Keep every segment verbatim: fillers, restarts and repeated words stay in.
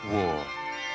War.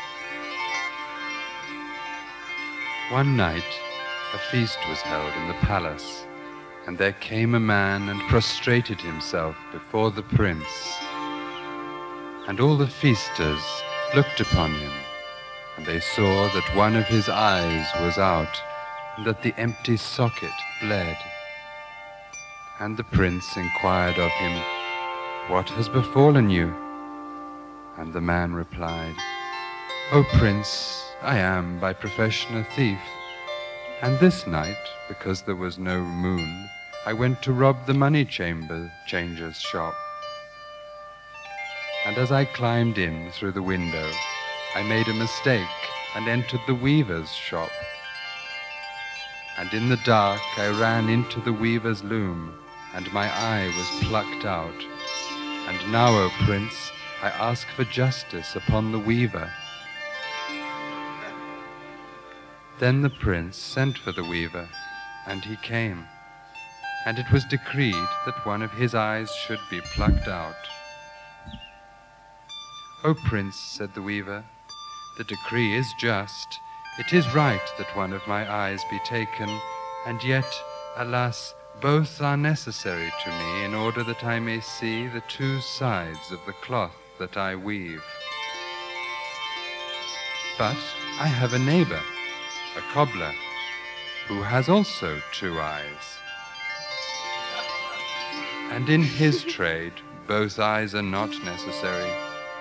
One night a feast was held in the palace, and there came a man and prostrated himself before the prince. And all the feasters looked upon him, and they saw that one of his eyes was out, and that the empty socket bled. And the prince inquired of him, "What has befallen you?" And the man replied, "O Prince, I am by profession a thief, and this night, because there was no moon, I went to rob the money chamber changer's shop. And as I climbed in through the window, I made a mistake and entered the weaver's shop. And in the dark I ran into the weaver's loom, and my eye was plucked out. And now, O Prince, I ask for justice upon the weaver." Then the prince sent for the weaver, and he came, and it was decreed that one of his eyes should be plucked out. "O Prince," said the weaver, "the decree is just. It is right that one of my eyes be taken, and yet, alas, both are necessary to me in order that I may see the two sides of the cloth that I weave. But I have a neighbor, a cobbler, who has also two eyes. And in his trade both eyes are not necessary."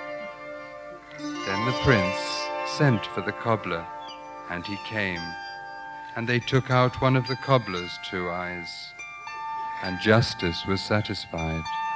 Then the prince sent for the cobbler, and he came, and they took out one of the cobbler's two eyes, and justice was satisfied.